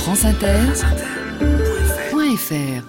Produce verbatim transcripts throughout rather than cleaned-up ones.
France Inter point F R.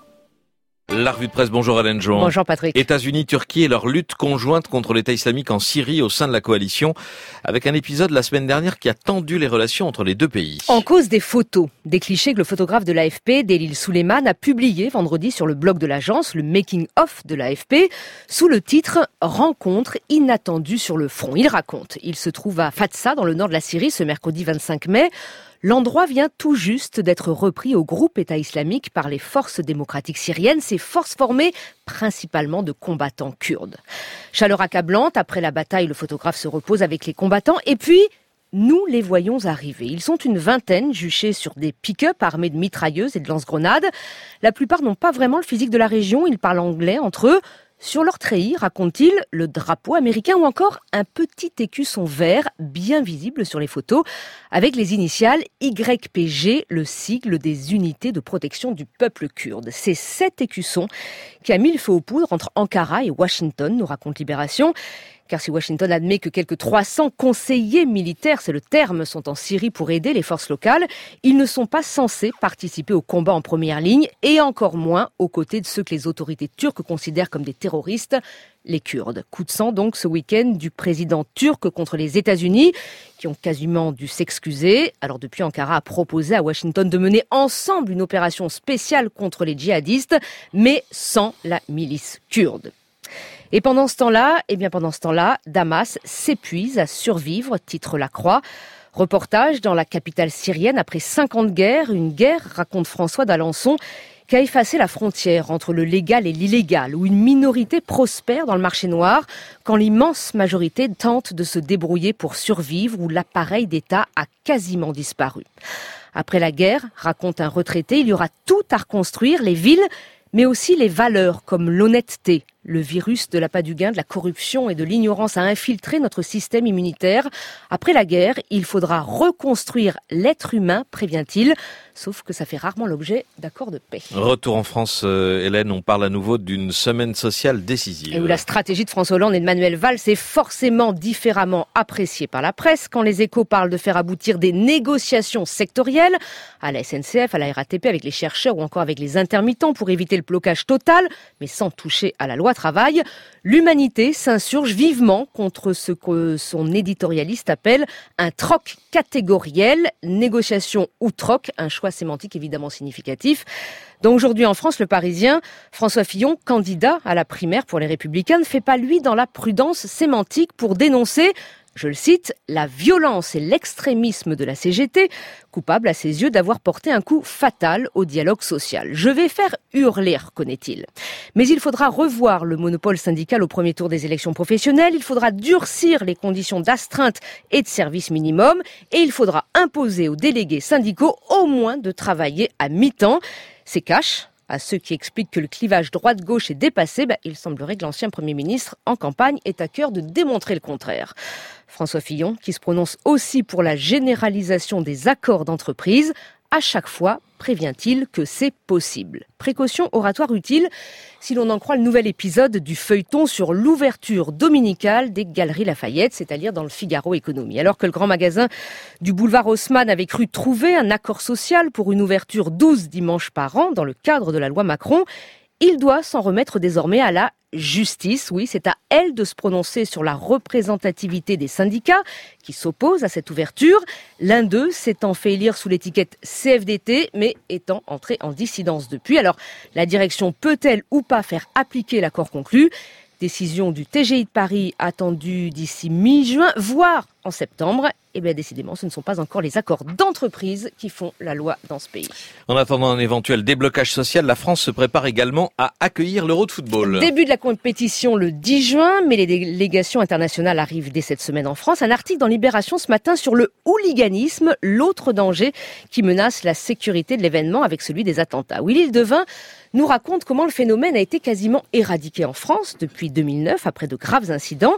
La revue de presse, bonjour Alain Jouan. Bonjour Patrick. États-Unis, Turquie et leur lutte conjointe contre l'État islamique en Syrie au sein de la coalition, avec un épisode la semaine dernière qui a tendu les relations entre les deux pays. En cause des photos, des clichés que le photographe de l'A F P, Delil Suleiman, a publié vendredi sur le blog de l'agence, le making-of de l'A F P, sous le titre « Rencontre inattendue sur le front ». Il raconte, il se trouve à Fatsa, dans le nord de la Syrie, ce mercredi vingt-cinq mai. L'endroit vient tout juste d'être repris au groupe État islamique par les forces démocratiques syriennes, ces forces formées principalement de combattants kurdes. Chaleur accablante, après la bataille, le photographe se repose avec les combattants et puis nous les voyons arriver. Ils sont une vingtaine, juchés sur des pick-up armés de mitrailleuses et de lance-grenades. La plupart n'ont pas vraiment le physique de la région, ils parlent anglais entre eux. Sur leur treillis, raconte-t-il, le drapeau américain ou encore un petit écusson vert bien visible sur les photos avec les initiales Y P G, le sigle des unités de protection du peuple kurde. C'est cet écusson qui a mis le feu aux poudres entre Ankara et Washington, nous raconte Libération. Car si Washington admet que quelques trois cents conseillers militaires, c'est le terme, sont en Syrie pour aider les forces locales, ils ne sont pas censés participer au combat en première ligne et encore moins aux côtés de ceux que les autorités turques considèrent comme des terroristes, les Kurdes. Coup de sang donc ce week-end du président turc contre les États-Unis qui ont quasiment dû s'excuser. Alors depuis, Ankara a proposé à Washington de mener ensemble une opération spéciale contre les djihadistes, mais sans la milice kurde. Et pendant ce temps-là, eh bien pendant ce temps-là, Damas s'épuise à survivre, titre La Croix. Reportage dans la capitale syrienne après cinq ans de guerre, une guerre, raconte François d'Alençon, qui a effacé la frontière entre le légal et l'illégal, où une minorité prospère dans le marché noir, quand l'immense majorité tente de se débrouiller pour survivre, où l'appareil d'État a quasiment disparu. Après la guerre, raconte un retraité, il y aura tout à reconstruire, les villes, mais aussi les valeurs comme l'honnêteté. Le virus de l'appât du gain, de la corruption et de l'ignorance a infiltré notre système immunitaire. Après la guerre, il faudra reconstruire l'être humain, prévient-il, sauf que ça fait rarement l'objet d'accords de paix. Retour en France, euh, Hélène, on parle à nouveau d'une semaine sociale décisive. Et où la stratégie de François Hollande et de Manuel Valls est forcément différemment appréciée par la presse. Quand les Échos parlent de faire aboutir des négociations sectorielles, à la S N C F, à la R A T P, avec les chercheurs ou encore avec les intermittents pour éviter le blocage total, mais sans toucher à la loi travail, l'humanité s'insurge vivement contre ce que son éditorialiste appelle un troc catégoriel, négociation ou troc, un choix sémantique évidemment significatif. Donc aujourd'hui en France, le Parisien, François Fillon, candidat à la primaire pour les Républicains, ne fait pas lui dans la prudence sémantique pour dénoncer, je le cite, la violence et l'extrémisme de la C G T, coupable à ses yeux d'avoir porté un coup fatal au dialogue social. Je vais faire hurler, reconnaît-il. Mais il faudra revoir le monopole syndical au premier tour des élections professionnelles, il faudra durcir les conditions d'astreinte et de service minimum, et il faudra imposer aux délégués syndicaux au moins de travailler à mi-temps. C'est cash. À ceux qui expliquent que le clivage droite-gauche est dépassé, bah, il semblerait que l'ancien Premier ministre en campagne ait à cœur de démontrer le contraire. François Fillon, qui se prononce aussi pour la généralisation des accords d'entreprise, à chaque fois prévient-il que c'est possible. Précaution oratoire utile si l'on en croit le nouvel épisode du feuilleton sur l'ouverture dominicale des Galeries Lafayette, c'est-à-dire dans le Figaro Économie. Alors que le grand magasin du boulevard Haussmann avait cru trouver un accord social pour une ouverture douze dimanches par an dans le cadre de la loi Macron, il doit s'en remettre désormais à la justice. Oui, c'est à elle de se prononcer sur la représentativité des syndicats qui s'opposent à cette ouverture. L'un d'eux s'étant fait élire sous l'étiquette C F D T, mais étant entré en dissidence depuis. Alors, la direction peut-elle ou pas faire appliquer l'accord conclu ? Décision du T G I de Paris attendue d'ici mi-juin, voire en septembre. Eh bien, décidément, ce ne sont pas encore les accords d'entreprise qui font la loi dans ce pays. En attendant un éventuel déblocage social, la France se prépare également à accueillir l'Euro de football. Début de la compétition le dix juin, mais les délégations internationales arrivent dès cette semaine en France. Un article dans Libération ce matin sur le hooliganisme, l'autre danger qui menace la sécurité de l'événement avec celui des attentats. Willy Ledevin nous raconte comment le phénomène a été quasiment éradiqué en France depuis deux mille neuf, après de graves incidents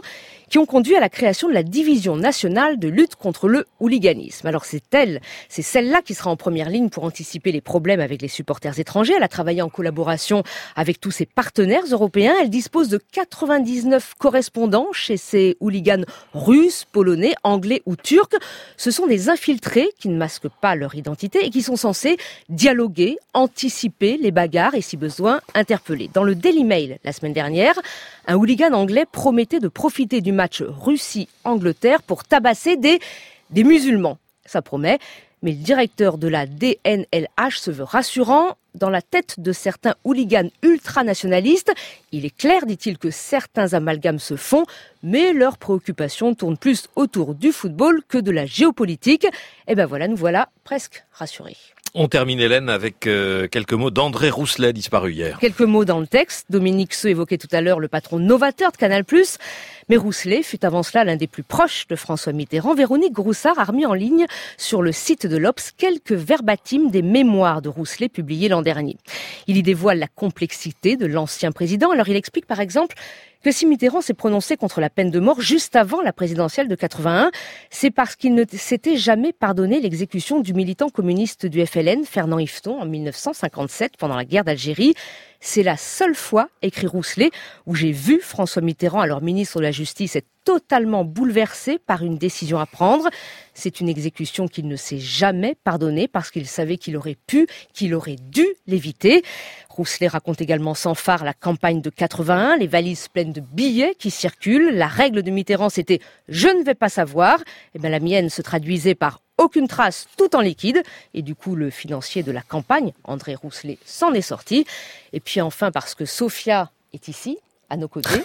qui ont conduit à la création de la division nationale de lutte contre le hooliganisme. Alors c'est elle, c'est celle-là qui sera en première ligne pour anticiper les problèmes avec les supporters étrangers. Elle a travaillé en collaboration avec tous ses partenaires européens. Elle dispose de quatre-vingt-dix-neuf correspondants chez ces hooligans russes, polonais, anglais ou turcs. Ce sont des infiltrés qui ne masquent pas leur identité et qui sont censés dialoguer, anticiper les bagarres et si besoin interpeller. Dans le Daily Mail la semaine dernière, un hooligan anglais promettait de profiter du match Russie-Angleterre pour tabasser des, des musulmans. Ça promet, mais le directeur de la D N L H se veut rassurant. Dans la tête de certains hooligans ultranationalistes, il est clair, dit-il, que certains amalgames se font, mais leurs préoccupations tournent plus autour du football que de la géopolitique. Et ben voilà, nous voilà presque rassurés. On termine, Hélène, avec euh, quelques mots d'André Rousselet, disparu hier. Quelques mots dans le texte. Dominique Seux évoquait tout à l'heure le patron novateur de Canal plus. Mais Rousselet fut avant cela l'un des plus proches de François Mitterrand. Véronique Groussard a remis en ligne sur le site de l'Obs quelques verbatims des mémoires de Rousselet publiés l'an dernier. Il y dévoile la complexité de l'ancien président. Alors il explique par exemple que si Mitterrand s'est prononcé contre la peine de mort juste avant la présidentielle de quatre-vingt-un, c'est parce qu'il ne s'était jamais pardonné l'exécution du militant communiste du F L N, Fernand Yveton, en mille neuf cent cinquante-sept, pendant la guerre d'Algérie. C'est la seule fois, écrit Rousselet, où j'ai vu François Mitterrand, alors ministre de la Justice, être totalement bouleversé par une décision à prendre. C'est une exécution qu'il ne s'est jamais pardonnée parce qu'il savait qu'il aurait pu, qu'il aurait dû l'éviter. Rousselet raconte également sans phare la campagne de quatre-vingt-un, les valises pleines de billets qui circulent. La règle de Mitterrand, c'était « je ne vais pas savoir ». Eh bien, la mienne se traduisait par aucune trace, tout en liquide. Et du coup, le financier de la campagne, André Rousselet, s'en est sorti. Et puis enfin, parce que Sophia est ici, à nos côtés.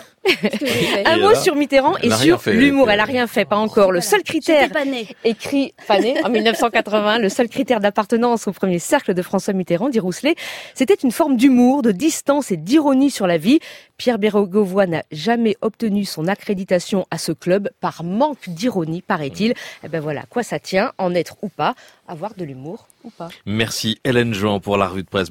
Un mot sur Mitterrand et sur fait, l'humour. Elle a rien fait, pas encore. Le seul critère écrit, pas né, en mille neuf cent quatre-vingts, le seul critère d'appartenance au premier cercle de François Mitterrand, dit Rousselet, c'était une forme d'humour, de distance et d'ironie sur la vie. Pierre Bérégovoy n'a jamais obtenu son accréditation à ce club par manque d'ironie, paraît-il. Eh ben voilà, à quoi ça tient, en être ou pas, avoir de l'humour ou pas. Merci Hélène Jouan pour la revue de presse.